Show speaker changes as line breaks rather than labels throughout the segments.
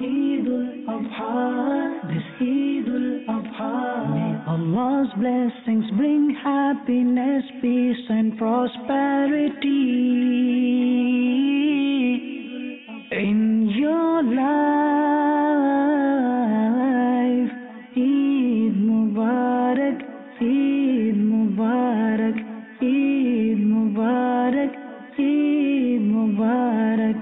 Eid al-Adha, this Eid al-Adha. May Allah's blessings bring happiness, peace and prosperity in your life. Eid Mubarak, Eid Mubarak, Eid Mubarak, Eid Mubarak.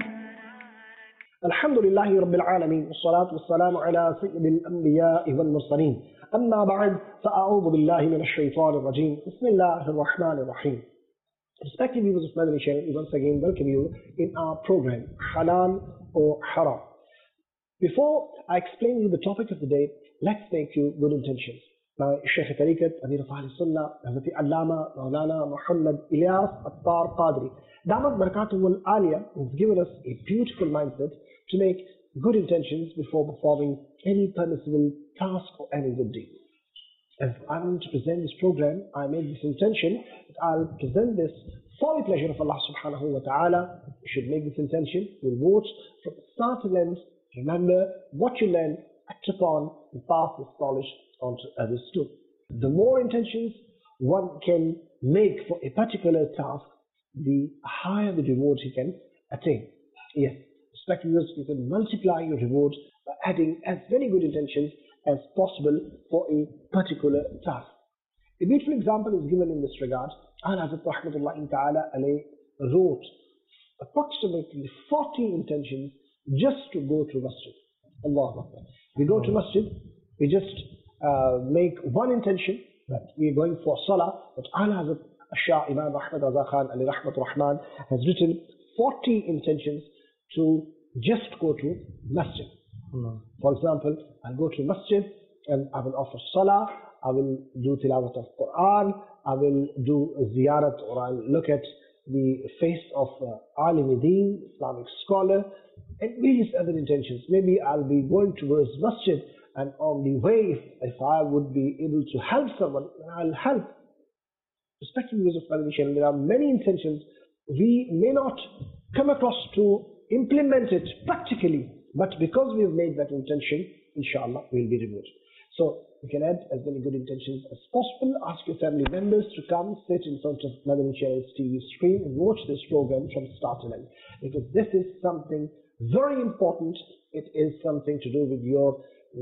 الحمد لله رب العالمين والصلاة والسلام على سيد الأنبياء والمرسلين أما بعد فأعوذ بالله من الشيطان الرجيم بسم الله الرحمن الرحيم. Respected viewers of Madani Channel, we once again welcome you in our program Halal or Haram. Before I explain you the topic of the day, let's make you good intentions. Now, Shaykh Tariqat, Amir of Ahl Sunnah, Hazrat Allama, Maulana Muhammad Ilyas Attar Qadri, Damat Barakatuhul Aliyah, has given us a beautiful mindset to make good intentions before performing any permissible task or any good deed. As I want to present this program, I made this intention that I'll present this for the pleasure of Allah subhanahu wa ta'ala. You should make this intention. You'll watch from start to end. Remember what you learn, act upon, and pass this knowledge on to others too. The more intentions one can make for a particular task, the higher the reward he can attain. Yes, respected viewers, you can multiply your reward by adding as many good intentions as possible for a particular task. A beautiful example is given in this regard. Al-Hazrat Rahmatullahi Ta'ala alayhi wrote approximately 40 intentions just to go to masjid. Allahu Akbar. We go to masjid, we just make one intention that we are going for salah, but Al-Hazrat Shah Imam Ahmad Raza Khan Ali Rahmatur Rahman has written 40 intentions to just go to masjid. For example, I'll go to masjid and I will offer salah, I will do tilawat of Quran, I will do ziyarat, or I'll look at the face of Alim Deen, Islamic scholar, and various other intentions. Maybe I'll be going towards masjid, and on the way, if I would be able to help someone, I'll help. Respected viewers of Madani Channel, there are many intentions. We may not come across to implement it practically, but because we have made that intention, inshallah, we'll be rewarded. So you can add as many good intentions as possible. Ask your family members to come sit in front of Madani Channel's TV screen and watch this program from start to end, because this is something very important. It is something to do with your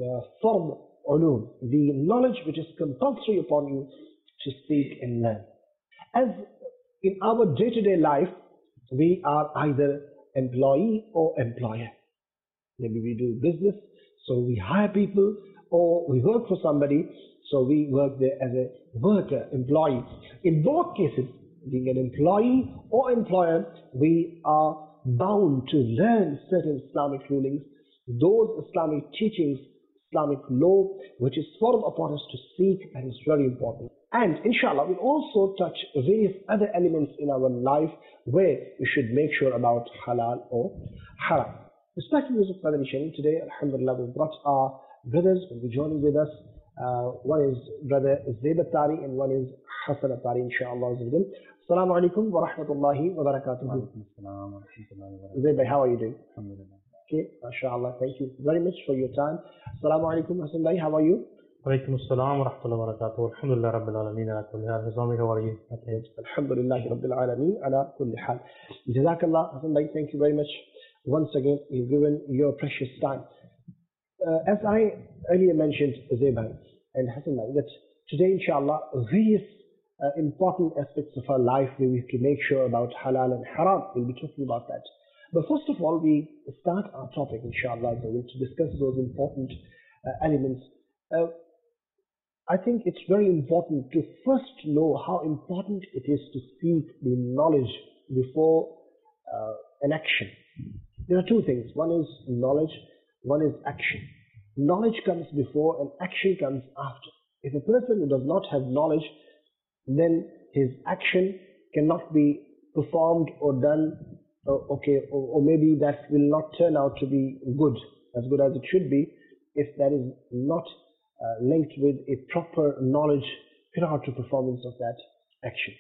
fard ulum, the knowledge which is compulsory upon you to seek and learn. As in our day-to-day life, we are either employee or employer. Maybe we do business, so we hire people, or we work for somebody, so we work there as a worker, employee. In both cases, being an employee or employer, we are bound to learn certain Islamic rulings, those Islamic teachings, Islamic law, which is formed upon us to seek, and is very important. And inshallah, we'll also touch various other elements in our life where we should make sure about halal or haram. Respected viewers of Madani Channel, today, alhamdulillah, we've brought our brothers who will be joining with us. One is brother Zayd Attari and one is Hassan Attari, inshallah. Assalamu alaikum wa rahmatullahi wa barakatuh. Zayd bhai, how are you doing? Okay, mashallah, thank you very much for your time. Assalamu alaikum, Hassan bhai, how are you?
Walaikum assalam wa rahmatullahi wa barakatuh. Alhamdulillah Rabbil Alameen ala kulli hal. Nizami, how are you?
Alhamdulillah Rabbil Alameen ala kulli hal. Jazakallah, Hassan bhai, thank you very much. Once again, you've given your precious time. As I earlier mentioned, Zayd bhai and Hassan bhai, that today, inshallah, various important aspects of our life we have to make sure about halal and haram. We'll be talking about that. But first of all, we start our topic, inshallah, to discuss those important elements. I think it's very important to first know how important it is to seek the knowledge before an action. There are two things. One is knowledge, one is action. Knowledge comes before and action comes after. If a person who does not have knowledge, then his action cannot be performed or done, or maybe that will not turn out to be good as it should be, if that is not linked with a proper knowledge prior to performance of that action.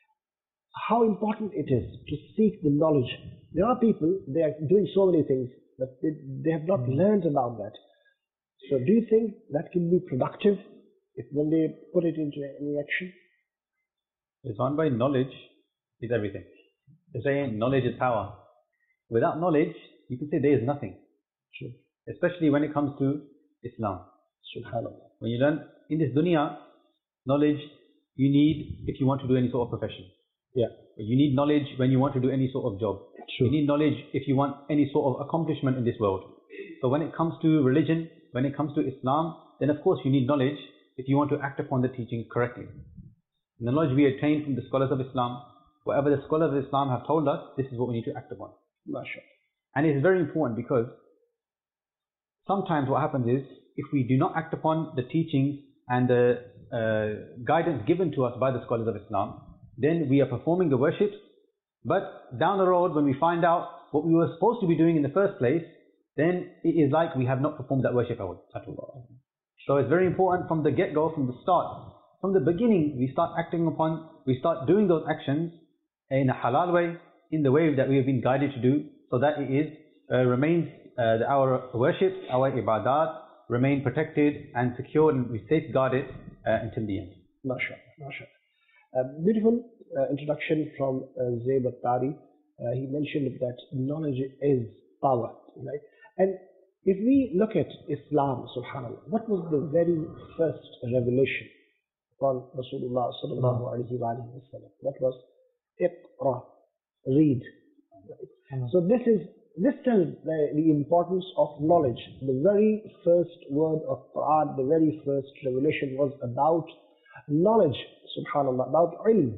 How important it is to seek the knowledge. There are people, they are doing so many things. but they have not learned about that. So do you think that can be productive if when they put it into any action?
It's on by knowledge is everything. They say knowledge is power. Without knowledge, you can say there is nothing.
True.
Especially when it comes to Islam.
Subhanallah.
When you learn in this dunya, knowledge you need if you want to do any sort of profession.
Yeah.
You need knowledge when you want to do any sort of job.
True.
You need knowledge if you want any sort of accomplishment in this world. So when it comes to religion, when it comes to Islam, then of course you need knowledge if you want to act upon the teaching correctly. And the knowledge we attain from the scholars of Islam, whatever the scholars of Islam have told us, this is what we need to act upon.
MashaAllah.
And it's very important because sometimes what happens is, if we do not act upon the teachings and the guidance given to us by the scholars of Islam, then we are performing the worships, but down the road when we find out what we were supposed to be doing in the first place, then it is like we have not performed that worship at all. So it's very important from the get-go, from the start, from the beginning, we start acting upon, we start doing those actions in a halal way, in the way that we have been guided to do, so that it is remains our worship, our ibadat remain protected and secured, and we safeguard it until the end.
MashaAllah. MashaAllah. Beautiful introduction from Zayd al-Tari. He mentioned that knowledge is power, right? And if we look at Islam, subhanAllah, what was the very first revelation upon Rasulullah sallallahu alayhi wa sallam? That was Iqra, read. Right? So this tells the importance of knowledge. The very first word of Quran, the very first revelation was about knowledge, subhanAllah, about ilm.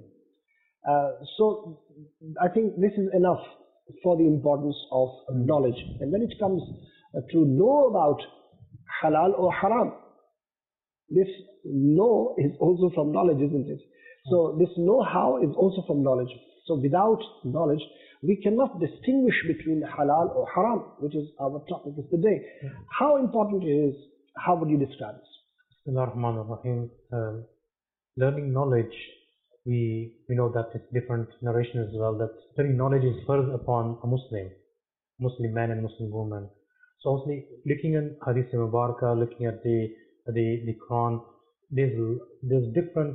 So I think this is enough for the importance of knowledge. And when it comes to know about halal or haram, this know is also from knowledge, isn't it? So this know-how is also from knowledge. So without knowledge, we cannot distinguish between halal or haram, which is our topic of the day. How important it is, how would you describe this?
Bismillah ar-Rahman ar-Rahim. Learning knowledge, we know that it's different narration as well, that learning knowledge is first upon a Muslim man and Muslim woman. So obviously looking at Hadith Mubarakah, looking at the Quran, there's different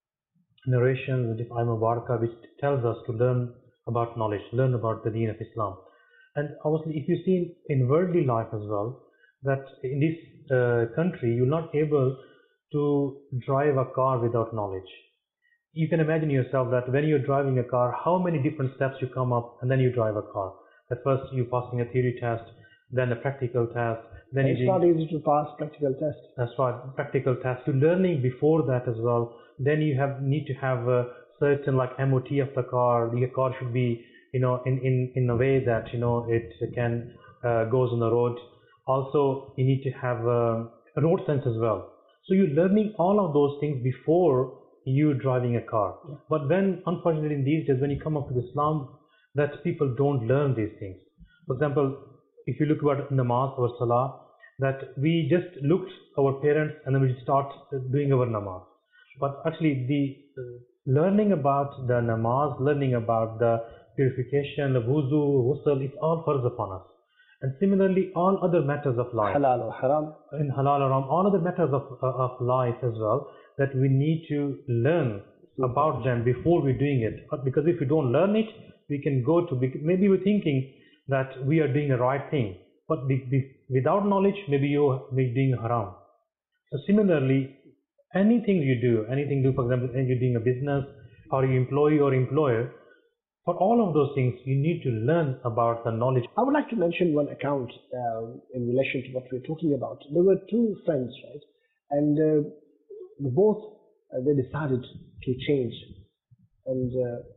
narrations of Ayah Mubarakah which tells us to learn about knowledge, learn about the deen of Islam. And obviously if you see in worldly life as well, that in this country you're not able to drive a car without knowledge. You can imagine yourself that when you're driving a car, how many different steps you come up and then you drive a car. At first you're passing a theory test, then a practical test. Then
it's not easy to pass practical test.
That's right, practical test. You're learning before that as well. Then you need to have a certain like MOT of the car. The car should be, in a way that, it can goes on the road. Also, you need to have a road sense as well. So you're learning all of those things before you driving a car. Yeah. But then, unfortunately, in these days, when you come up with Islam, that people don't learn these things. For example, if you look about namaz or salah, that we just looked our parents and then we start doing our namaz. But actually, the learning about the namaz, learning about the purification, the wuzu, ghusl, it's all farz upon us. And similarly, all other matters of life,
halal or haram,
in halal or haram, all other matters of life as well, that we need to learn about them before we're doing it. Because if we don't learn it, we can go to, maybe we're thinking that we are doing the right thing, but without knowledge, maybe you're doing haram. So similarly, anything you do, for example, you're doing a business, or you employee or employer, for all of those things, you need to learn about the knowledge.
I would like to mention one account in relation to what we're talking about. There were two friends, right? And both, they decided to change. And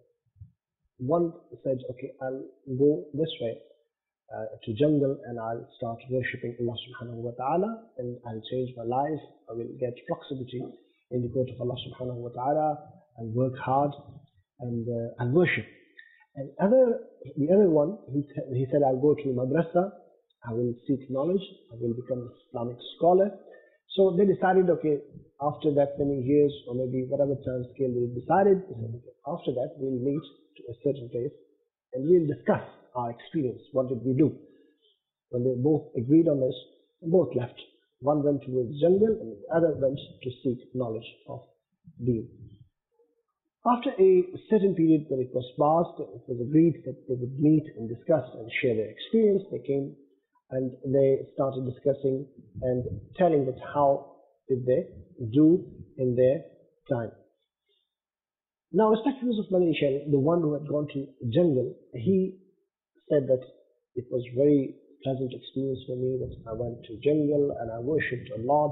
one said, okay, I'll go this way to jungle and I'll start worshipping Allah subhanahu wa ta'ala, and I'll change my life. I will get proximity in the court of Allah subhanahu wa ta'ala, and work hard and worship. And the other one, he said, I'll go to madrasa, I will seek knowledge, I will become an Islamic scholar. So they decided, okay, after that many years, or maybe whatever time scale they decided, after that we'll meet to a certain place and we'll discuss our experience. What did we do? when they both agreed on this, they both left. One went towards jungle and the other went to seek knowledge of deen. After a certain period when it was passed, it was agreed that they would meet and discuss and share their experience. They came and they started discussing and telling that how did they do in their time. Now, respected viewers of Madani Channel, the one who had gone to jungle, he said that it was very pleasant experience for me that I went to jungle and I worshipped a lot.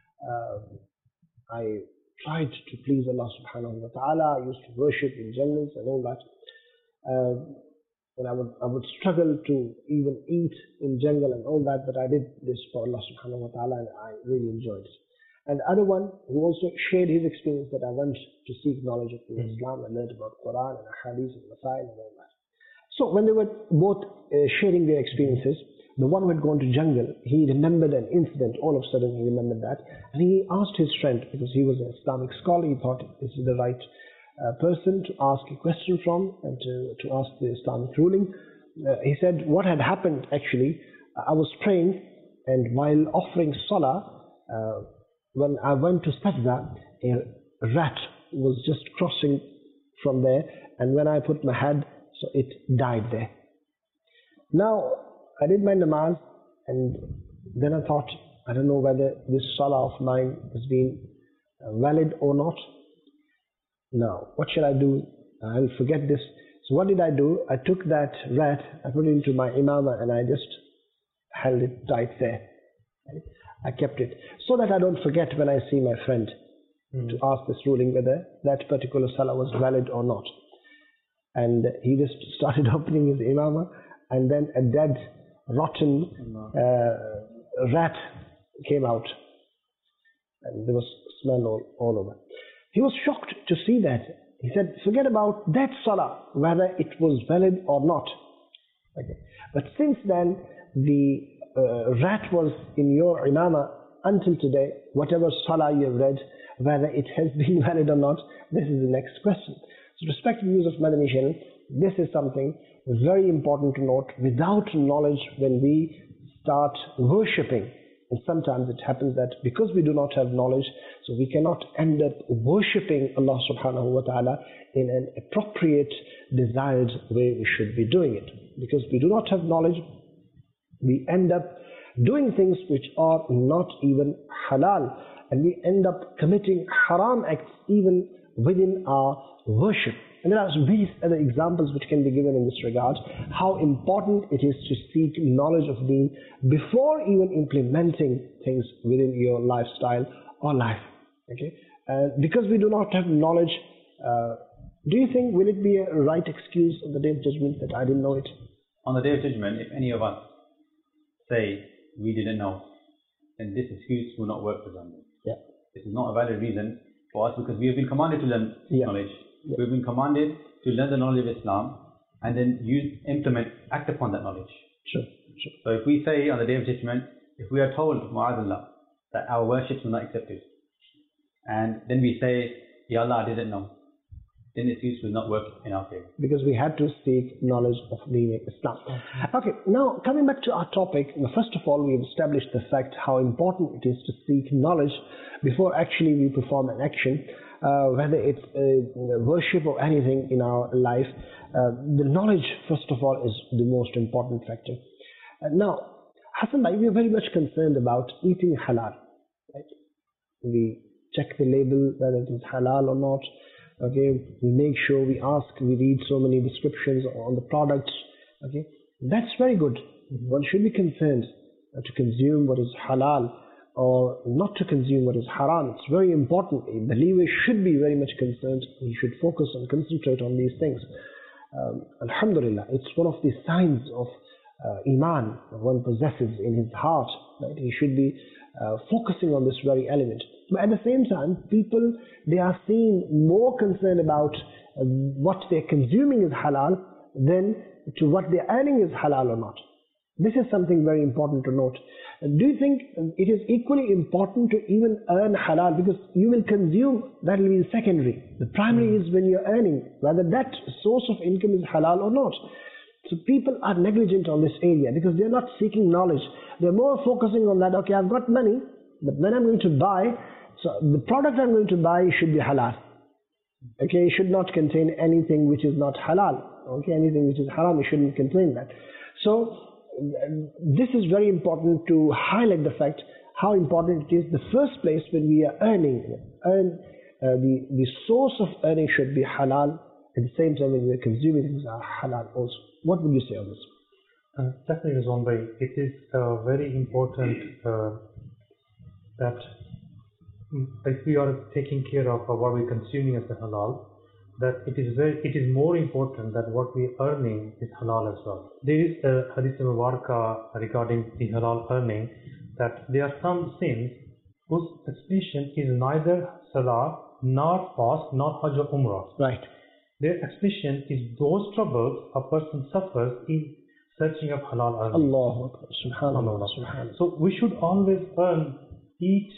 I tried to please Allah subhanahu wa ta'ala. I used to worship in jungles and all that. And I would struggle to even eat in jungle and all that, but I did this for Allah subhanahu wa ta'ala and I really enjoyed it. And the other one who also shared his experience that I went to seek knowledge of Islam and learned about Quran and Hadith and Masail and all that. So when they were both sharing their experiences, the one who had gone to jungle, he remembered an incident. All of a sudden he remembered that, and he asked his friend, because he was an Islamic scholar, he thought this is the right person to ask a question from and to ask the Islamic ruling. He said, what had happened actually, I was praying, and while offering salah, when I went to sajda, a rat was just crossing from there, and when I put my head, so it died there. Now, I did my namaz, and then I thought, I don't know whether this salah of mine has been valid or not. Now, what shall I do? I'll forget this. So what did I do? I took that rat, I put it into my imamah, and I just held it tight there. I kept it so that I don't forget when I see my friend to ask this ruling whether that particular salah was valid or not. And he just started opening his imamah, and then a dead, rotten rat came out, and there was smell all over. He was shocked to see that. He said, forget about that salah, whether it was valid or not. Okay. But since then, the rat was in your imamah until today, whatever salah you have read, whether it has been valid or not, this is the next question. So, respected viewers of Madani Channel, this is something very important to note. Without knowledge, when we start worshipping, and sometimes it happens that because we do not have knowledge, so we cannot end up worshipping Allah subhanahu wa ta'ala in an appropriate, desired way we should be doing it. Because we do not have knowledge, we end up doing things which are not even halal, and we end up committing haram acts even within our worship. And there are various other examples which can be given in this regard, how important it is to seek knowledge of deen before even implementing things within your lifestyle or life. Okay? Because we do not have knowledge, do you think, will it be a right excuse on the Day of Judgment that I didn't know it?
On the Day of Judgment, if any of us say we didn't know, then this excuse will not work for them.
Yeah.
This is not a valid reason for us, because we have been commanded to learn knowledge. Yeah. We've been commanded to learn the knowledge of Islam and then act upon that knowledge.
Sure.
So if we say on the Day of Judgment, if we are told, Mu'adallah, that our worships were not accepted, and then we say, Ya Allah, I didn't know, then the excuse will not work in our favor. Because
we had to seek knowledge of Deen Islam. Okay, now coming back to our topic, first of all, we have established the fact how important it is to seek knowledge before actually we perform an action. Whether it's worship or anything in our life, the knowledge, first of all, is the most important factor. Now, Hassan bhai, we are very much concerned about eating halal. Right? We check the label whether it is halal or not. Okay, we make sure we read so many descriptions on the products. Okay, that's very good. One should be concerned to consume what is halal or not to consume what is haram. It's very important. A believer should be very much concerned. He should focus and concentrate on these things. Alhamdulillah, it's one of the signs of Iman one possesses in his heart. Right? He should be focusing on this very element. But at the same time, people, they are seen more concerned about what they're consuming is halal than to what they're earning is halal or not. This is something very important to note. Do you think it is equally important to even earn halal? Because you will consume, that will be secondary. The primary is when you're earning, whether that source of income is halal or not. So people are negligent on this area because they're not seeking knowledge. They're more focusing on that, okay, I've got money, but when I'm going to buy, so the product I'm going to buy should be halal. Okay, it should not contain anything which is not halal. Okay, anything which is haram, it shouldn't contain that. So this is very important to highlight the fact how important it is. The first place when we are earning, the source of earning should be halal. At the same time, when we are consuming things are halal also. What would you say on this?
Definitely, Rizwan bhai, it is very important that if we are taking care of what we're consuming as a halal, that it is more important that what we are earning is halal as well. There is a hadith mubarakah regarding the halal earning, that there are some sins whose explanation is neither salah, nor fast, nor hajj or umrah.
Right.
Their explanation is those troubles a person suffers in searching of halal earning.
Allahu Akbar. Subhanallah. Subhanallah.
So we should always eat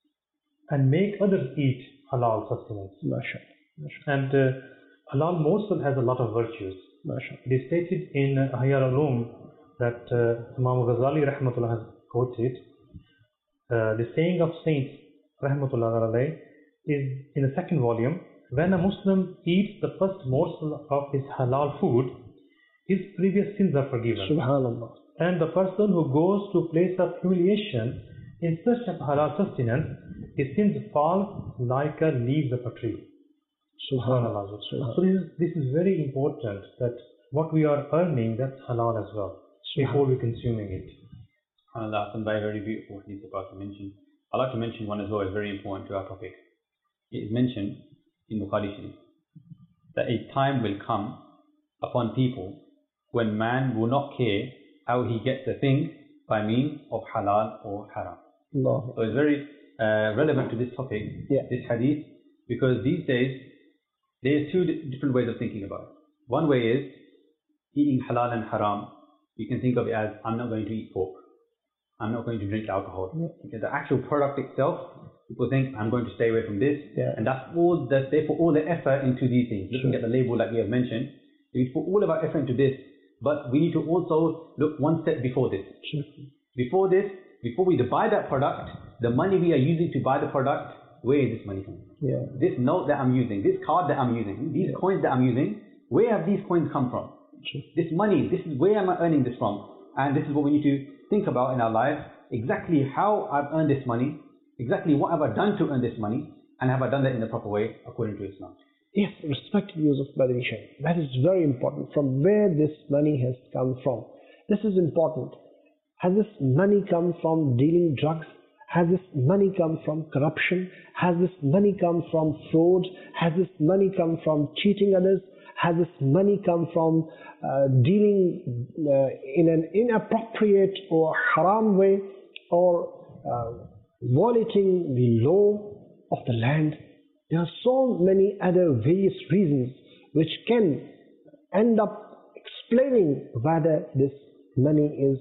and make others eat halal sustenance.
MashaAllah.
And halal morsel has a lot of virtues.
MashaAllah.
It is stated in Ihya al-Ulum that Imam Ghazali rahmatullah has quoted. The saying of Saint rahmatullah alayh is in the second volume: when a Muslim eats the first morsel of his halal food, his previous sins are forgiven.
Subhanallah.
And the person who goes to a place of humiliation in search of halal sustenance, his sins fall like leaves of a tree.
Subhanallah.
So this is very important, that what we are earning, that's halal as well, before we're consuming it.
SubhanAllah, some very beautiful things about to mention. I'd like to mention one as well, is very important to our topic. It is mentioned in Bukhari Sharif that a time will come upon people when man will not care how he gets a thing by means of halal or haram.
Allah.
So it's very relevant to this topic, this hadith, because these days there's two different ways of thinking about it. One way is eating halal and haram. You can think of it as, I'm not going to eat pork, I'm not going to drink alcohol. Because the actual product itself, people think, I'm going to stay away from this, and they put all the effort into these things. Looking at the label like we have mentioned, we put all of our effort into this, but we need to also look one step before this. Before we buy that product, the money we are using to buy the product, where is this money coming from? This note that I'm using, this card that I'm using, these coins that I'm using, where have these coins come from? This money, this is where am I earning this from? And this is what we need to think about in our life, exactly how I've earned this money, exactly what have I done to earn this money, and have I done that in the proper way according to Islam.
Yes, respective use of Badri Shaykh. That is very important, from where this money has come from. This is important. Has this money come from dealing drugs? Has this money come from corruption? Has this money come from fraud? Has this money come from cheating others? Has this money come from dealing in an inappropriate or haram way, or violating the law of the land? There are so many other various reasons which can end up explaining whether this money is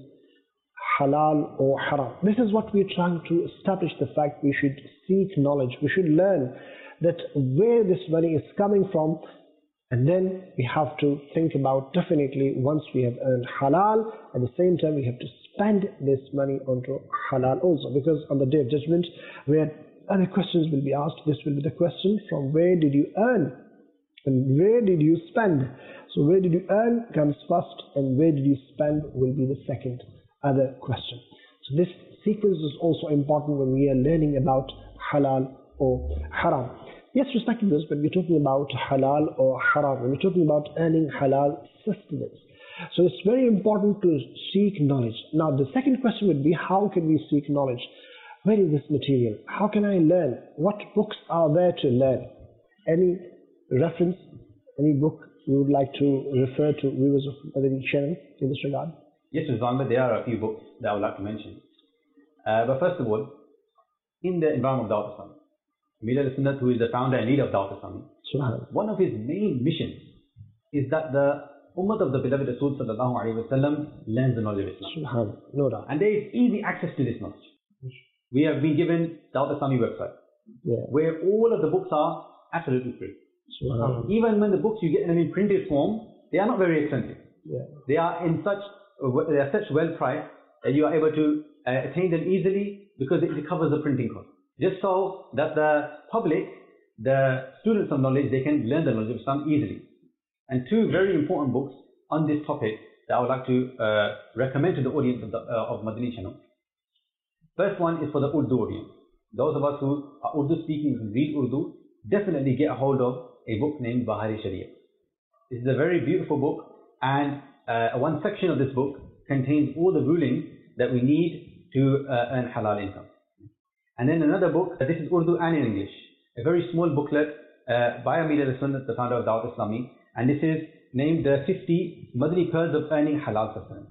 halal or haram. This is what we're trying to establish, the fact we should seek knowledge. We should learn that where this money is coming from, and then we have to think about, definitely once we have earned halal, at the same time we have to spend this money onto halal also, because on the Day of Judgment, where other questions will be asked, this will be the question: from where did you earn and where did you spend? So where did you earn comes first, and where did you spend will be the second other question. So this sequence is also important when we are learning about halal or haram. Yes, respected viewers, when we're talking about halal or haram, when we're talking about earning halal sustenance, so it's very important to seek knowledge. Now the second question would be, how can we seek knowledge? Where is this material? How can I learn? What books are there to learn? Any reference, any book you would like to refer to viewers of Madani channel in this regard?
Yes, Rizwan, but there are a few books that I would like to mention. But first of all, in the environment of Dawat Islami, Amir al-Sunnat, who is the founder and leader of Dawat Islami, one of his main missions is that the Ummah of the beloved Rasul sallallahu alayhi wa sallam learns the knowledge of Islam.
No doubt.
And there is easy access to this knowledge. We have been given Dawat Islami website, where all of the books are absolutely free. Even when the books you get them in printed form, they are not very expensive. They are such well priced that you are able to attain them easily because it covers the printing cost. Just so that the public, the students of knowledge, they can learn the knowledge of Islam easily. And two very important books on this topic that I would like to recommend to the audience of Madani channel. First one is for the Urdu audience. Those of us who are Urdu speaking and read Urdu, definitely get a hold of a book named Bahari Sharia. This is a very beautiful book, and one section of this book contains all the rulings that we need to earn halal income. And then another book, this is Urdu and in English, a very small booklet by Amir al-Sunnat, the founder of Dawat Islami, and this is named the 50 Madani Pearls of Earning Halal Sustenance.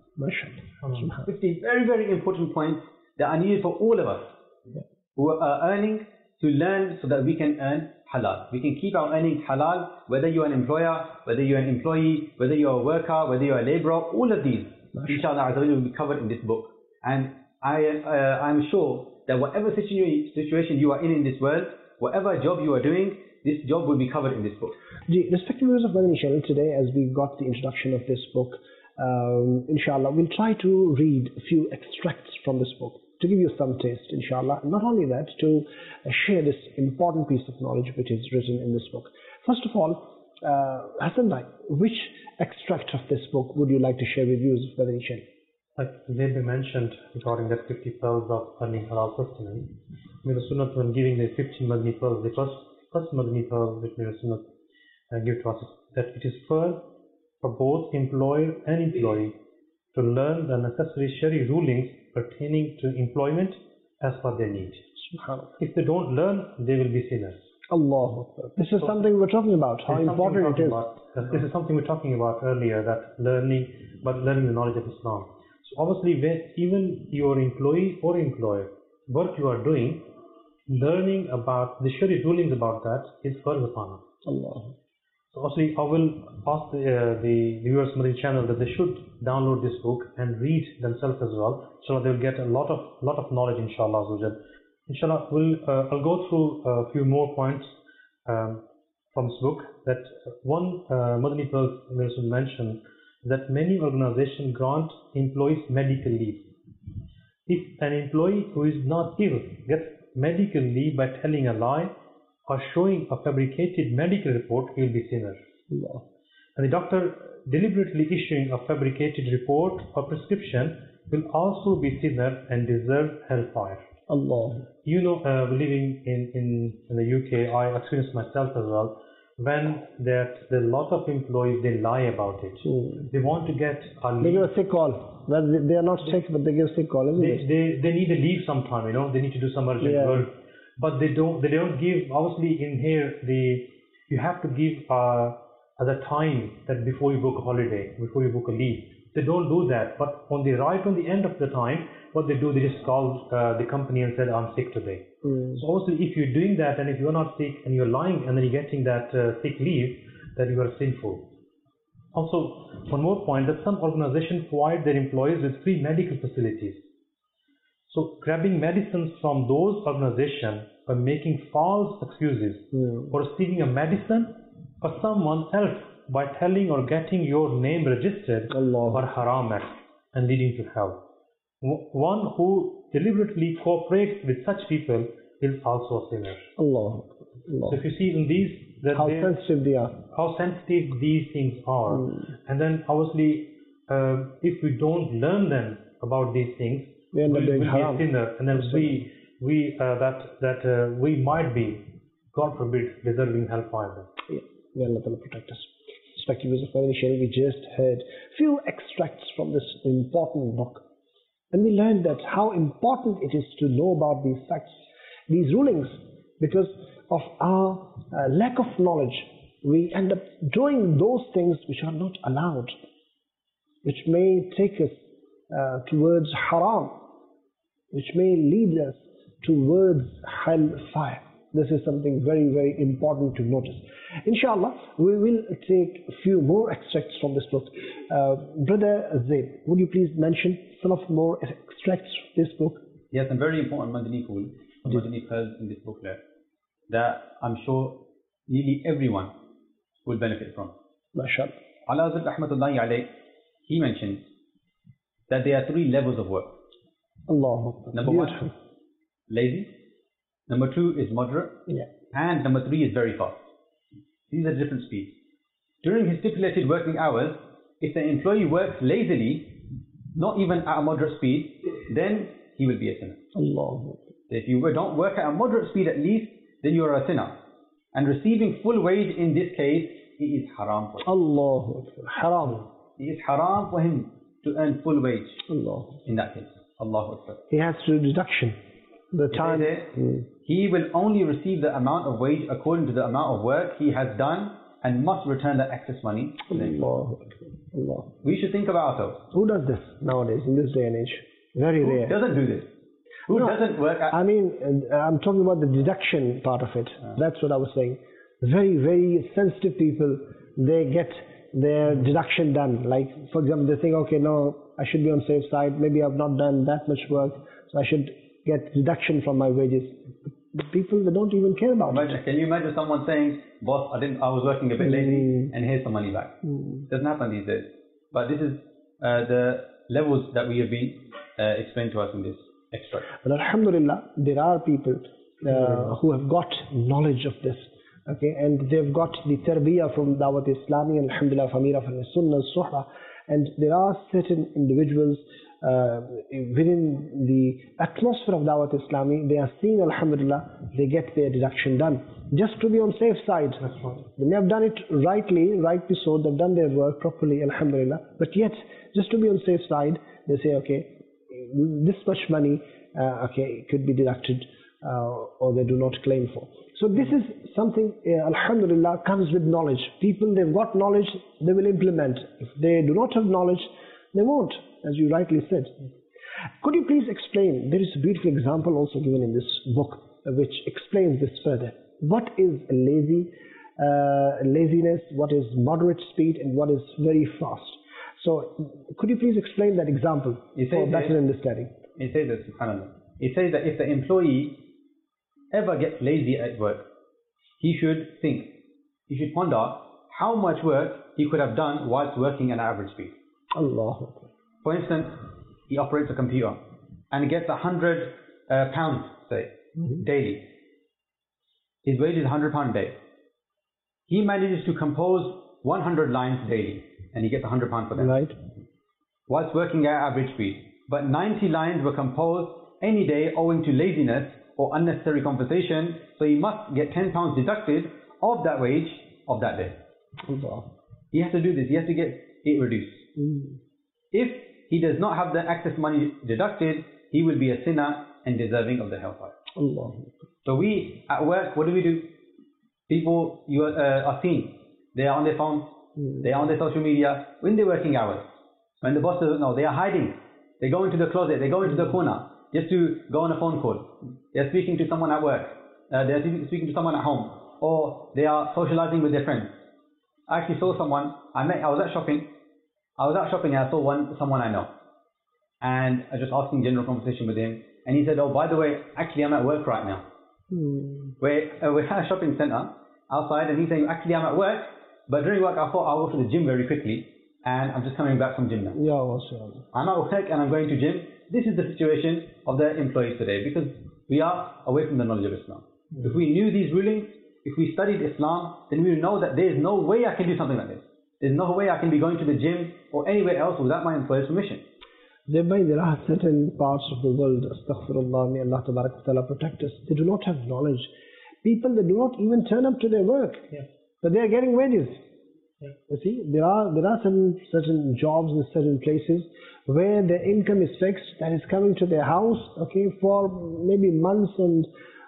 50 very, very important points that are needed for all of us who are earning to learn so that we can earn halal. We can keep our earnings halal, whether you're an employer, whether you're an employee, whether you're a worker, whether you're a laborer, all of these, inshallah, will be covered in this book. And I'm sure that whatever situation you are in this world, whatever job you are doing, this job will be covered in this book.
Respected viewers of Madani channel, today as we got the introduction of this book, inshallah, we'll try to read a few extracts from this book to give you some taste, inshallah. Not only that, to share this important piece of knowledge which is written in this book. First of all, Hassan Bhai, which extract of this book would you like to share with viewers of Madani channel?
Like they mentioned regarding that 50 pearls of earning halal sustenance, Mir Sunnat, when giving the 15 Madani pearls, the first Madani pearl which Mir Sunnat give to us is that it is first for both employer and employee to learn the necessary Shari rulings pertaining to employment as per their need. If they don't learn, they will be sinners.
Allah. This is something we're talking about, how important it is.
This is something we're talking about earlier, that learning the knowledge of Islam. So obviously, even your employee or employer, work you are doing, learning about the Shari rulings about that is first upon us.
Allah.
So obviously, I will ask the viewers of Madani channel that they should download this book and read themselves as well, so they will get a lot of knowledge, inshallah. Inshallah, I'll go through a few more points from this book. That one Madani Pearl mentioned that many organizations grant employees medical leave. If an employee who is not ill gets medical leave by telling a lie or showing a fabricated medical report, he will be sinner.
Allah.
And the doctor deliberately issuing a fabricated report or prescription will also be sinner and deserve hellfire.
Allah.
You know, living in the UK, I experienced myself as well. When there are a lot of employees, they lie about it. They want to get a leave.
They give a sick call. Well, they are not sick, but they give a sick call, isn't it?
They need a leave sometime, you know. They need to do some urgent work, but they don't give. Obviously, in here, you have to give at the time that before you book a holiday, before you book a leave. They don't do that. But on the end of the time, what they do, they just call the company and said, "I'm sick today." So obviously, if you're doing that and if you're not sick and you're lying and then you're getting that sick leave, then you are sinful. Also, one more point, that some organizations provide their employees with free medical facilities. So grabbing medicines from those organizations by making false excuses for receiving a medicine for someone else by telling or getting your name registered are haram acts and leading to hell. One who deliberately cooperates with such people is also a sinner.
Allah.
So if you see in these, that
how sensitive they are.
How sensitive these things are. And then obviously, if we don't learn them about these things, we'll be a sinner, and then we might be, God forbid, deserving hellfire.
Yeah, may Allah protect us. Respected viewers of Madani channel, we just heard few extracts from this important book. And we learned that how important it is to know about these facts, these rulings, because of our lack of knowledge, we end up doing those things which are not allowed, which may take us towards haram, which may lead us towards hellfire. This is something very, very important to notice. Inshallah, we will take a few more extracts from this book. Brother Zaid, would you please mention some of more extracts from this book?
Yes, some very important Madani pearls in this booklet that I'm sure nearly everyone will benefit from.
MashaAllah.
Ala Hazrat Rahmatullahi alayh, he mentioned that there are 3 levels of work.
Allah.
Number 1, lazy. Number 2 is moderate.
Yeah.
And number 3 is very fast. These are different speeds. During his stipulated working hours, if the employee works lazily, not even at a moderate speed, then he will be a sinner.
Allah.
If you don't work at a moderate speed at least, then you are a sinner. And receiving full wage in this case, it is haram for him.
Allah. Haram.
It is haram for him to earn full wage
Allah.
in that case. Allahu Akbar.
He has to do deduction. The time.
He will only receive the amount of wage according to the amount of work he has done and must return that excess money to the employer.
Allah.
We should think about ourselves.
Who does this nowadays, in this day and age? Very
Who
rare.
doesn't do this? Who doesn't work at...
I mean, I'm talking about the deduction part of it. That's what I was saying. Very, very sensitive people, they get their deduction done. Like, for example, they think, okay, no, I should be on safe side. Maybe I've not done that much work, so I should get deduction from my wages. The people, they don't even care about it.
Can you imagine someone saying, boss, I was working a bit lazy and here's some money back. Doesn't happen these days. But this is the levels that we have been explained to us in this extract.
But alhamdulillah, there are people who have got knowledge of this. Okay, and they've got the tarbiyah from Dawat Islami, alhamdulillah, Famira from Sunnah, Suhra, and there are certain individuals within the atmosphere of Dawat Islami, they are seeing, alhamdulillah, they get their deduction done. Just to be on safe side. They may have done it rightly so, they've done their work properly, alhamdulillah, but yet, just to be on safe side, they say, okay, this much money, okay, could be deducted, or they do not claim for. So this is something, alhamdulillah, comes with knowledge. People, they've got knowledge, they will implement. If they do not have knowledge, they won't, as you rightly said. Could you please explain, there is a beautiful example also given in this book, which explains this further. What is laziness, what is moderate speed, and what is very fast? So, could you please explain that example for better understanding?
It says that, subhanAllah. It says that if the employee ever gets lazy at work, he should think, he should ponder how much work he could have done whilst working at average speed.
Allah.
For instance, he operates a computer and gets £100, say, daily. His wage is £100 a day. He manages to compose 100 lines daily and he gets £100 for them.
Right.
Whilst working at average speed. But 90 lines were composed any day owing to laziness or unnecessary conversation, so he must get £10 deducted of that wage of that day.
Allah.
He has to do this, he has to get it reduced. If he does not have the excess money deducted, he will be a sinner and deserving of the hellfire.
Allah.
So we, at work, what do? People you are seen, they are on their phones, they are on their social media, in their working hours. When the boss doesn't know, they are hiding. They go into the closet, they go into the corner, just to go on a phone call. They're speaking to someone at work, they're speaking to someone at home, or they are socializing with their friends. I actually saw someone, I was out shopping and I saw someone I know. And I was just asking general conversation with him, and he said, oh, by the way, actually I'm at work right now. We're at a shopping center outside, and he's saying, actually I'm at work, but during work I thought I'll go to the gym very quickly, and I'm just coming back from gym now. I'm at work and I'm going to gym. This is the situation of the employees today, because we are away from the knowledge of Islam. If we knew these rulings, if we studied Islam, then we would know that there is no way I can do something like this. There's no way I can be going to the gym or anywhere else without my employer's permission.
Thereby, there are certain parts of the world, astaghfirullah, may Allah Ta'ala protect us, they do not have knowledge. People, they do not even turn up to their work, but they are getting wages. You see, there are certain jobs in certain places where their income is fixed, that is coming to their house, okay, for maybe months and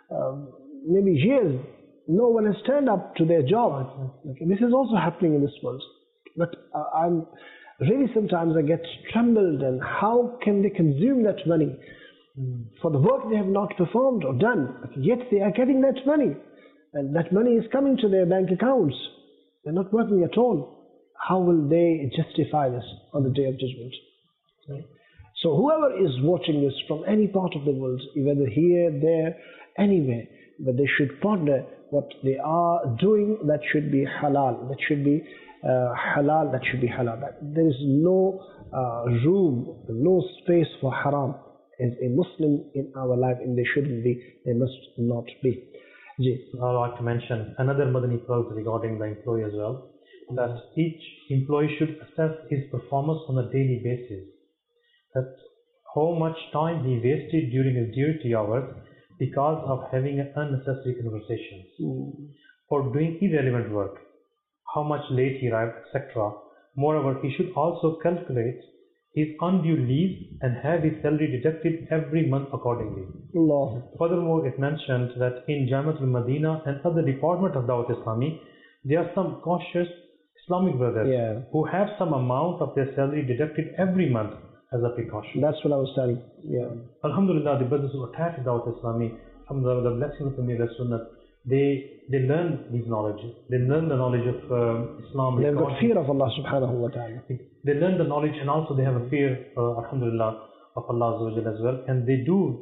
maybe years. No one has turned up to their job. Okay, this is also happening in this world. But I'm really, sometimes I get trembled, and how can they consume that money for the work they have not performed or done, yet they are getting that money, and that money is coming to their bank accounts. They're not working at all. How will they justify this on the Day of Judgment? Right? So whoever is watching this from any part of the world, whether here, there, anywhere, that they should ponder what they are doing, that should be halal, that should be halal, that should be halal. There is no room, no space for haram as a Muslim in our life, and there shouldn't be, there must not be.
I'd like to mention another Madani pearl regarding the employee as well, that each employee should assess his performance on a daily basis. That how much time he wasted during his duty hours because of having unnecessary conversations or doing irrelevant work, how much late he arrived, etc. Moreover, he should also calculate his undue leave and have his salary deducted every month accordingly.
Allah.
Furthermore, it mentioned that in Jamiat al-Madina and other departments of Dawat Islami, there are some cautious Islamic brothers who have some amount of their salary deducted every month as a precaution.
That's what I was telling.
Alhamdulillah, the brothers who attach to Dawat Islami, from the blessings of the Mir Sunnah, they learn these knowledge. They learn the knowledge of Islam.
They've got fear of Allah subhanahu wa ta'ala.
They learn the knowledge, and also they have a fear, alhamdulillah, of Allah Azza wa Jalla as well. And they do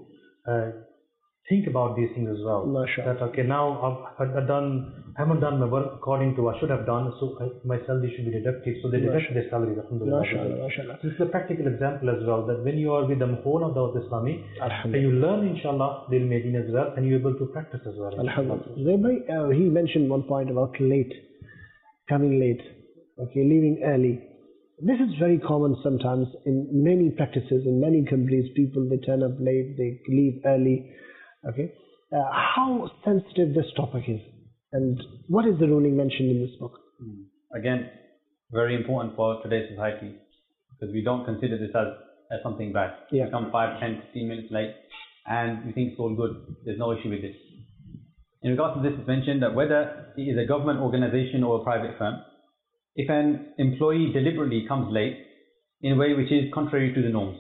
think about these things as well. That okay, now I haven't done my work according to what I should have done, so my salary should be deducted. So they deduct their salary, alhamdulillah. This is a practical example as well, that when you are with the whole of Dawat Islami, and you learn inshallah Dil Medina as well, and you're able to practice as well.
Alhamdulillah. He mentioned one point about late, coming late, okay, leaving early. This is very common sometimes in many practices, in many companies. People, they turn up late, they leave early. Okay, how sensitive this topic is, and what is the ruling mentioned in this book?
Again, very important for today's society, because we don't consider this as something bad. You come 5, 10, 15 minutes late, and we think it's all good. There's no issue with this. In regards to this, it's mentioned that whether it is a government organization or a private firm, if an employee deliberately comes late in a way which is contrary to the norms,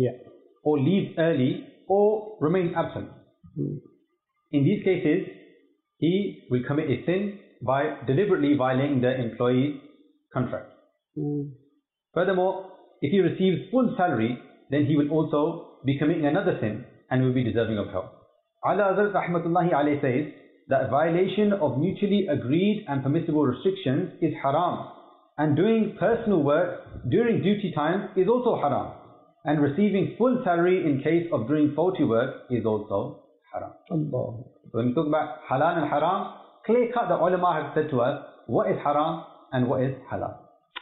or leaves early, or remains absent, in these cases, he will commit a sin by deliberately violating the employee's contract. Furthermore, if he receives full salary, then he will also be committing another sin and will be deserving of hell. Ala Hazrat Rahmatullahi alayhi says that violation of mutually agreed and permissible restrictions is haram, and doing personal work during duty time is also haram, and receiving full salary in case of doing faulty work is also haram.
Allah.
So when we talk about halal and haram, clear cut, the ulama have said to us what is haram and what is halal.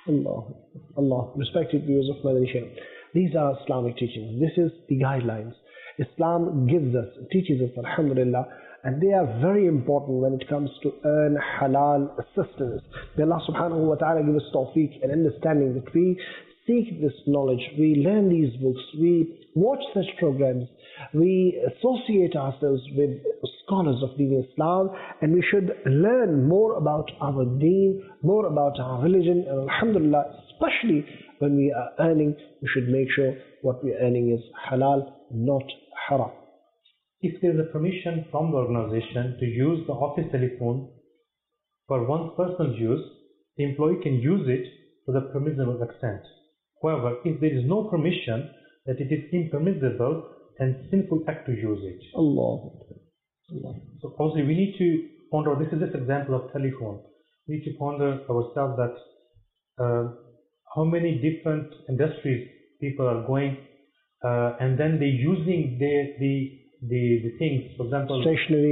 Allah. Respected viewers of Madani Channel, these are Islamic teachings. This is the guidelines Islam gives us, teaches us, alhamdulillah, and they are very important when it comes to earn halal assistance. May Allah subhanahu wa ta'ala give us tawfiq and understanding that we seek this knowledge, we learn these books, we watch such programs, we associate ourselves with scholars of Deen Islam, and we should learn more about our deen, more about our religion, and alhamdulillah, especially when we are earning, we should make sure what we are earning is halal, not haram.
If there is a permission from the organization to use the office telephone for one's personal use, the employee can use it to the permissible extent. However, if there is no permission, that it is impermissible and sinful act to use it.
Allah.
So obviously we need to ponder, this is just an example of telephone. We need to ponder ourselves that how many different industries people are going and then they're using the things, for example,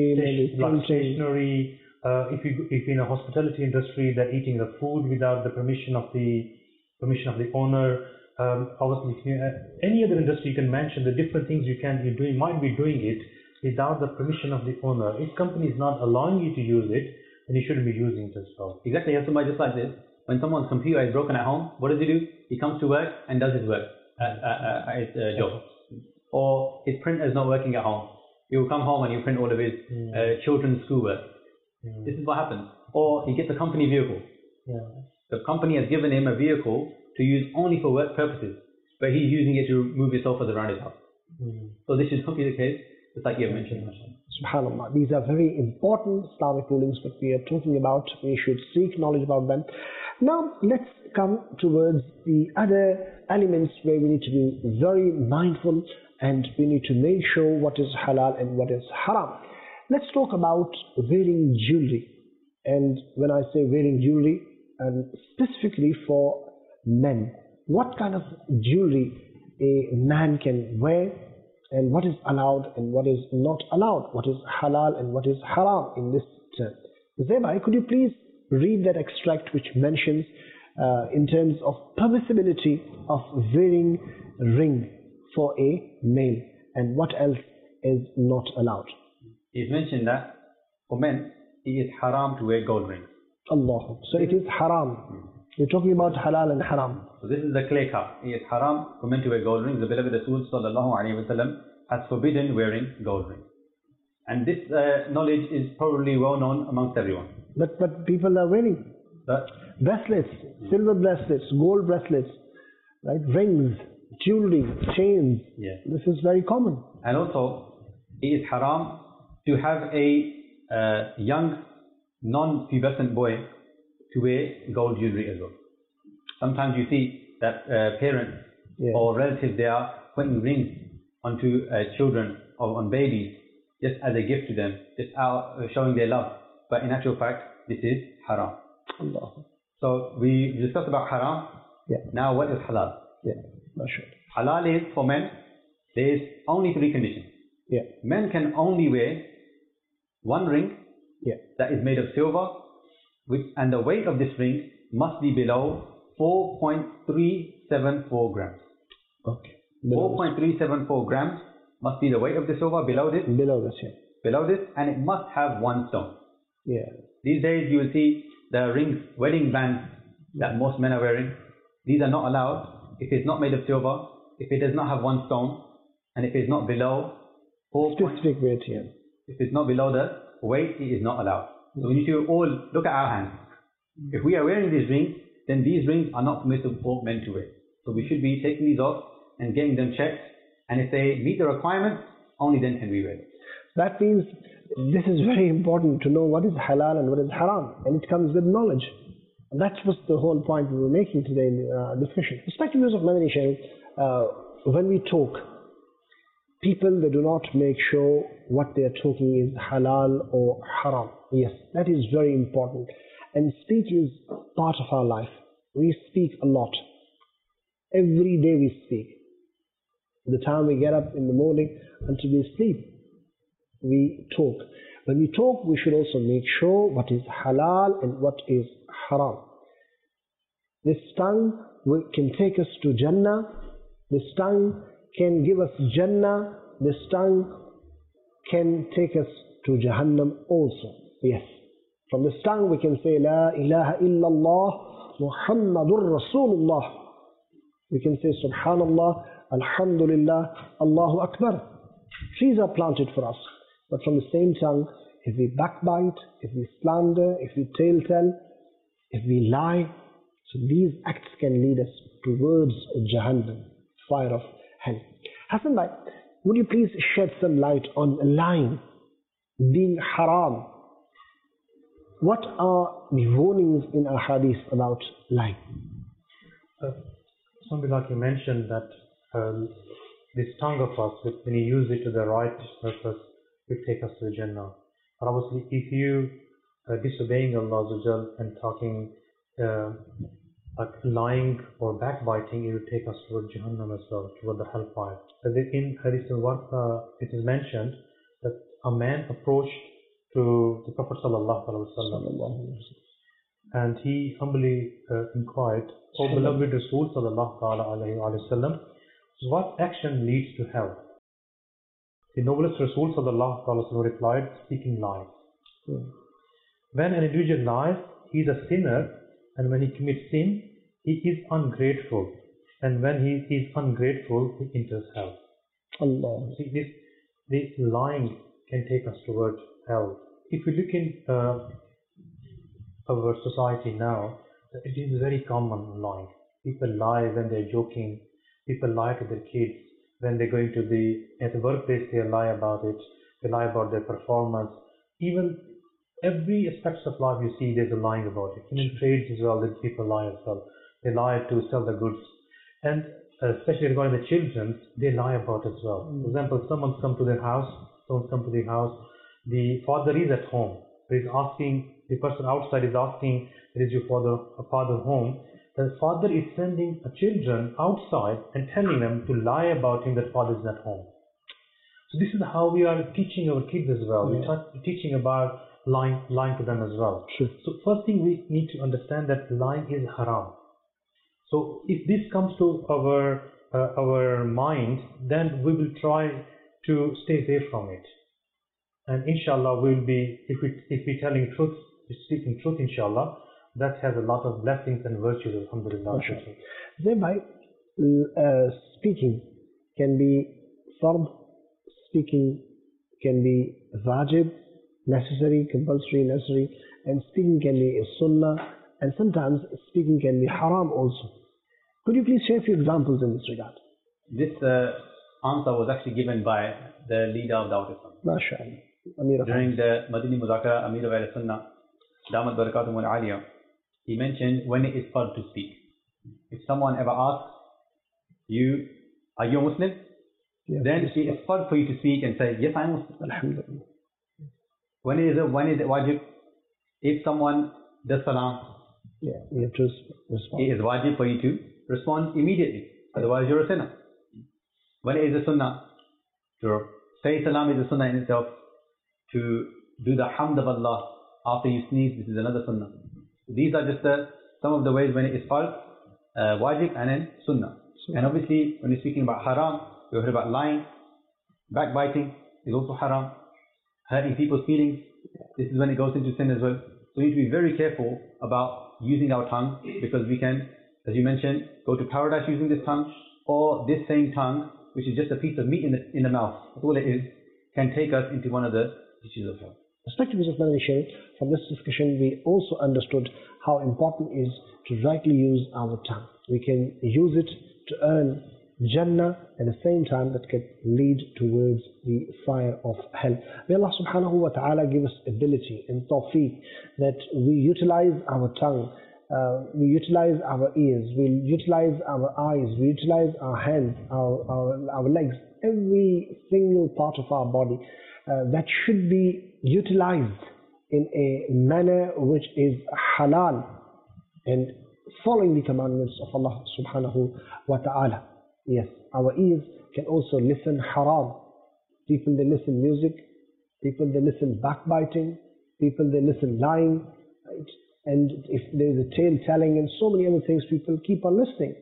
stationery, if in a hospitality industry they're eating the food without the permission of the owner. Obviously, any other industry you can mention the different things you might be doing it without the permission of the owner. If company is not allowing you to use it, then you shouldn't be using it as well.
Exactly, just like this. When someone's computer is broken at home, what does he do? He comes to work and does his work at his job. Or his printer is not working at home. He will come home and he'll print all of his children's schoolwork. This is what happens. Or he gets a company vehicle. The company has given him a vehicle to use only for work purposes, but he's using it to move his sofas around his house. So this should not be the case, just like you have mentioned.
SubhanAllah. These are very important Islamic rulings that we are talking about. We should seek knowledge about them. Now let's come towards the other elements where we need to be very mindful and we need to make sure what is halal and what is haram. Let's talk about wearing jewelry. And when I say wearing jewelry, and specifically for men, what kind of jewelry a man can wear, and what is allowed and what is not allowed, what is halal and what is haram in this term. Zebai, could you please read that extract which mentions in terms of permissibility of wearing a ring for a male, and what else is not allowed?
He's mentioned that for men, it is haram to wear gold rings.
Allah. So it is haram. We're talking about halal and haram.
So this is the clay cup. It is haram for men to wear gold rings. The beloved Rasul sallallahu alaihi wasallam has forbidden wearing gold rings. And this knowledge is probably well known amongst everyone.
But people are wearing
But
bracelets, silver bracelets, gold bracelets, right? Rings, jewelry, chains.
yeah.
This is very common.
And also, it is haram to have a young non-pubescent boy to wear gold jewelry as well. Sometimes you see that parents
Yeah.
or relatives, they are putting rings onto children or on babies just as a gift to them, just out showing their love. But in actual fact, this is haram.
Allah.
So we discussed about haram.
Yeah.
Now what is halal?
Yeah. Mashallah.
Halal is for men, there is only 3 conditions.
Yeah.
Men can only wear one ring
Yeah.
that is made of silver, and the weight of this ring must be below 4.374 grams.
Okay.
4.374 grams must be the weight of the silver below this, and it must have 1 stone.
Yeah.
These days you will see the rings, wedding bands that most men are wearing. These are not allowed if it's not made of silver, if it does not have 1 stone, and if it's not below 4.
Specific weight here.
If it's not below the weight, it is not allowed. So we need to all look at our hands. If we are wearing these rings, then these rings are not permissible for men to wear. So we should be taking these off and getting them checked. And if they meet the requirements, only then can we wear them.
That means this is very important to know what is halal and what is haram, and it comes with knowledge. And that was the whole point we were making today in the discussion. Respected viewers of Madani Sharing, when we talk, people, they do not make sure what they are talking is halal or haram. Yes, that is very important. And speech is part of our life. We speak a lot. Every day we speak. The time we get up in the morning until we sleep, we talk. When we talk, we should also make sure what is halal and what is haram. This tongue can take us to Jannah. This tongue can give us Jannah. This tongue can take us to Jahannam also. Yes. From this tongue we can say La ilaha illallah Muhammadur Rasulullah. We can say Subhanallah, Alhamdulillah, Allahu Akbar. Trees are planted for us. But from the same tongue, if we backbite, if we slander, if we tale tell, if we lie, so these acts can lead us towards Jahannam, fire of hell. Hassan bhai, would you please shed some light on lying being haram? What are the warnings in our hadith about lying?
Something like you mentioned that this tongue of us, when you use it to the right purpose, will take us to the Jannah. But obviously, if you disobeying Allah Azza wa Jal and talking like lying or backbiting, it will take us toward Jahannam as well, toward the hellfire. As in Hadith al-Warqa, it is mentioned that a man approached to the Prophet sallallahu alaihi wasallam, and he humbly inquired, "O beloved Rasul sallallahu alaihi wasallam, what action leads to hell?" The noblest Rasul sallallahu alaihi wasallam replied, "Speaking lies." When an individual lies, he is a sinner, and when he commits sin, he is ungrateful, and when he is ungrateful, he enters hell.
Allah.
See, this lying can take us towards hell. If we look in our society now, it is very common lying. People lie when they're joking. People lie to their kids when they're going to at the workplace. They lie about it. They lie about their performance. Even every aspect of life you see, there's a lying about it. In trades as well, that people lie as well. They lie to sell the goods, and especially regarding the children, they lie about as well. For example, someone's come to their house. The father is at home, He's asking, the person outside is asking, is your father home? The father is sending children outside and telling them to lie about him that father is not home. So this is how we are teaching our kids as well. We start teaching about lying to them as well.
Sure.
So first thing we need to understand that lying is haram. So if this comes to our mind, then we will try to stay away from it. And inshallah, we will be, if we're telling truth, speaking truth, inshallah, that has a lot of blessings and virtues, alhamdulillah.
Thereby, speaking can be fard, speaking can be wajib, necessary, compulsory, necessary, and speaking can be a sunnah, and sometimes speaking can be haram also. Could you please share a few examples in this regard?
This answer was actually given by the leader of Dawat Islam.
MashaAllah.
During the Madini Muzakara, Amir of Al-Sunnah, Damat Barakatuh al-Aliyah, he mentioned when it is fard to speak. If someone ever asks you, are you a Muslim?
Yes,
then it is fard for you to speak and say, yes, I am Muslim.
Alhamdulillah.
When is it wajib? If someone does salam,
Yeah, we have to respond.
it is wajib for you to respond immediately. Otherwise, you're a sinner. When it is a sunnah, to say salam is a sunnah in itself. To do the hamd of Allah after you sneeze, this is another sunnah. These are just some of the ways when it is fard, wajib, and then sunnah. And obviously, when you're speaking about haram, we heard about lying, backbiting is also haram, hurting people's feelings. This is when it goes into sin as well. So we need to be very careful about using our tongue, because we can, as you mentioned, go to paradise using this tongue, or this same tongue, which is just a piece of meat in the mouth, that's all it is, can take us into one of the issues of hell.
Respected Mr. Madani Shaykh, from this discussion we also understood how important it is to rightly use our tongue. We can use it to earn Jannah, at the same time that can lead towards the fire of hell. May Allah subhanahu wa ta'ala give us ability and tawfiq that we utilize our tongue, we utilize our ears, we utilize our eyes, we utilize our hands, our legs, every single part of our body that should be utilized in a manner which is halal and following the commandments of Allah subhanahu wa ta'ala. Yes, our ears can also listen haram. People, they listen music. People, they listen backbiting. People, they listen lying. Right? And if there is a tale telling and so many other things, people keep on listening.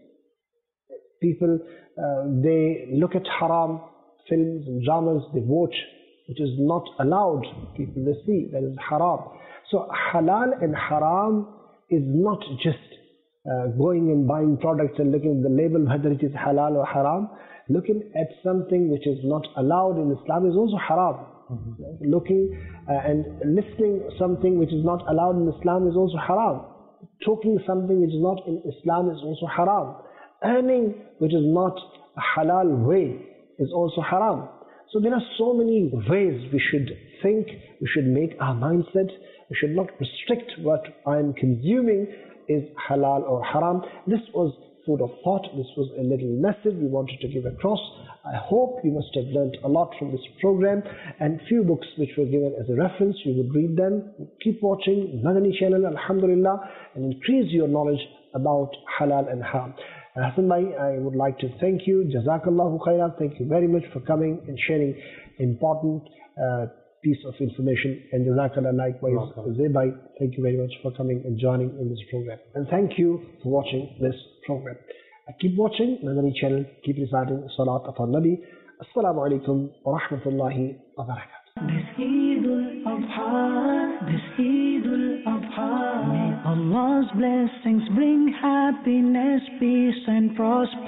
People, they look at haram films and dramas, they watch. It is not allowed. People, they see that is haram. So halal and haram is not just going and buying products and looking at the label whether it is halal or haram. Looking at something which is not allowed in Islam is also haram. Looking and listening something which is not allowed in Islam is also haram. Talking something which is not in Islam is also haram. Earning which is not a halal way is also haram. So there are so many ways we should think, we should make our mindset. We should not restrict what I am consuming is halal or haram. This was food of thought. This was a little message we wanted to give across. I hope you must have learned a lot from this program, and few books which were given as a reference, you would read them. Keep watching Madani channel, alhamdulillah, and increase your knowledge about halal and haram. Hassan Bhai, I would like to thank you. Jazakallahu khairan. Thank you very much for coming and sharing important piece of information, and Jazakallah likewise. Zebai, thank you very much for coming and joining in this program. And thank you for watching this program. Keep watching Madani channel. Keep reciting Salat upon Nabi. Assalamu alaikum wa rahmatullahi wa barakatuh.
This Eidul Adha, this Eidul Adha, may Allah's blessings bring happiness, peace and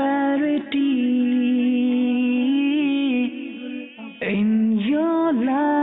prosperity in your life.